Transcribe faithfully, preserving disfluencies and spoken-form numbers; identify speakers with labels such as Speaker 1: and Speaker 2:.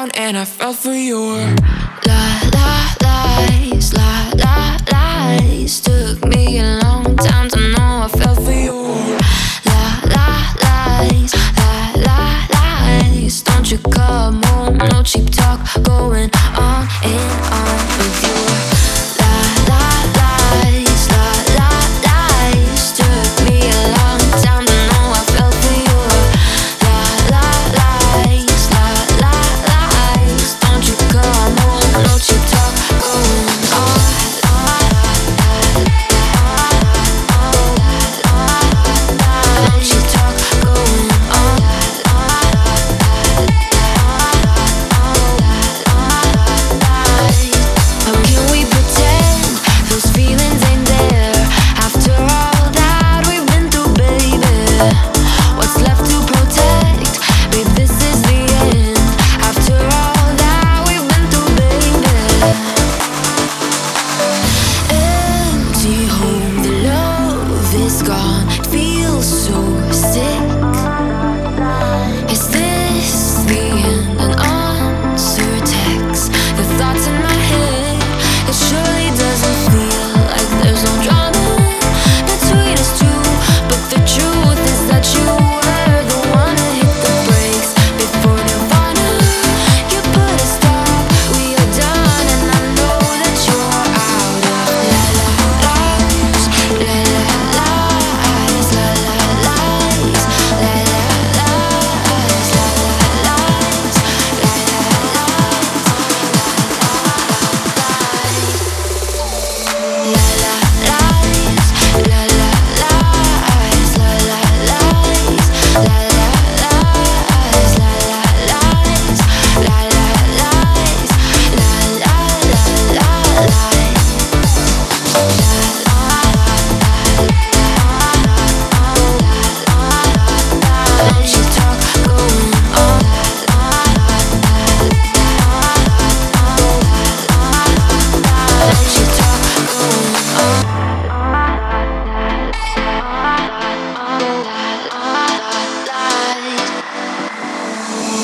Speaker 1: down and I fell for your
Speaker 2: La la lies, la la lies. Took me a long time to know I fell for your La la lies, la la lies. Don't you come home, no cheap talk going on and on with you.